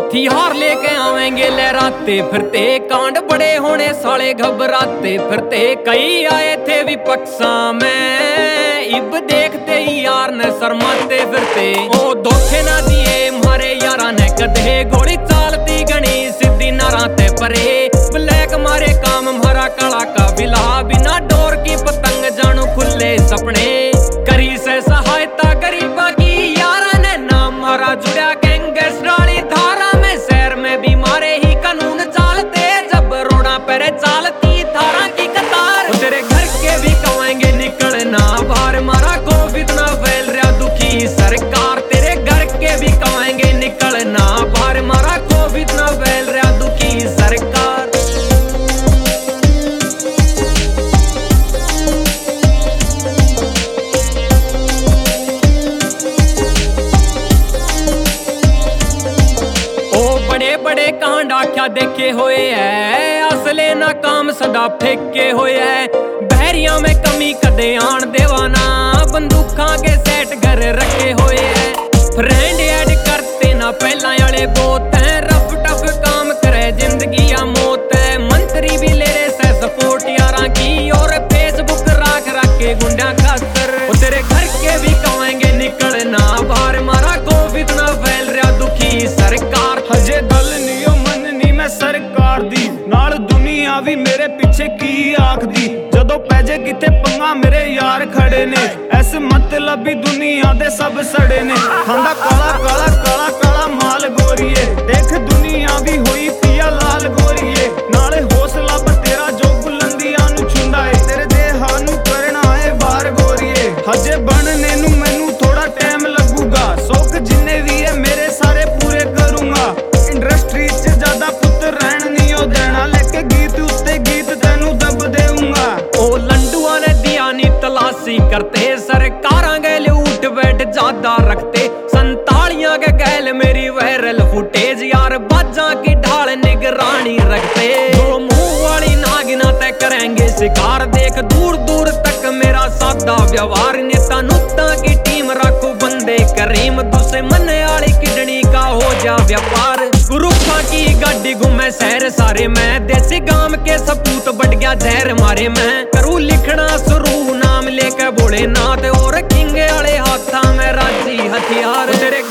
हथियार लेके आवेंगे लहराते फिरते, कांड बड़े होने साले घबराते फिरते। कई आए थे विपक्षा में, इब देखते ही यार ने शर्माते फिरते। ओ धोखे ना दिए मारे यारा ने कदे, गोली चालती गणी सीधी नाराते परे। ब्लैक मारे काम मारा काला का बिला, बिना डोर की पतंग जानू खुले सपने। करी से सहायता गरीबा की यारा ने, नाम मारा जुड़ा गैंगस्टराली धारा में। शहर में भी मारे ही कानून चालते, जब रोड़ा पर चालती धारा की कतार। तेरे घर के भी कमाएंगे निकलना बाहर, मारा कोविड ना फैल रहा दुखी सरकार। तेरे घर के भी कमाएंगे निकलना बाहर, मारा कोविड ना फैल रहा दुखी सरकार। बड़े कांड आख्या देखे हुए है, असले ना काम सदा फेंके हुए है। बहरिया में कमी कदे आन देवाना, बंदूकों के सेट घर रखे हुए है। फ्रेंड ऐड करते ना पहला वाले बहुत है, रफ टफ काम करे जिंदगी या मौत है। मंत्री भी ले रहे से सपोर्ट यारा की, और फेसबुक राख के गुंडा खातर। तेरे घर के भी कमाएंगे निकलना बाहर, मारा कोविड ना फैल रहा दुखी सरकार। हजे दल नियो मन नी मैं सरकार दी, नाल दुनिया भी मेरे पीछे की आखदी। जदों पैजे किथे पंगा मेरे यार खड़े ने, ऐसे मतलबी दुनिया दे सब सड़े ने। खांदा काला काला काला काला माल गोरिए, देख दुनिया भी होई पिया लाल गोरिए। नाले हौसला तेरा जो बुलंदियां नु छुंदा है, तेरे देहा नु करना है बार गोरिए। हजे बनने नु मैनू थोड़ा टाइम लगूगा, शौक जिन्ने भी है मेरे सारे पूरे करूंगा। इंडस्ट्री च ज्यादा पुत रहन नहीं हो देना, लेके गीत उत्ते गीत तेनू दब देऊंगा। ओ लंडुआ ने दिया नी तलाशी करते, सरकारां गैल उठ बैठ ज्यादा रखते। संतालियां के गैल मेरी वायरल फुटेज, यार बाजा की ढाल निगरानी रखते। दो मुंह वाली नागिना तय करेंगे शिकार, देख दूर दूर तक मेरा सादा व्यवहार। नेता नुत्ता की टीम रखो बंदे करीम, दुश्मन वाली किडनी का हो जा व्यापार। गुरुखा की गाड़ी घूमे शहर सारे में, देसी गांव के सपूत बढ़ गया जहर मारे में। करूँ लिखना शुरू नाम लेके भोलेनाथ, और किंग वाले हाथा में राजी हथियार। तेरे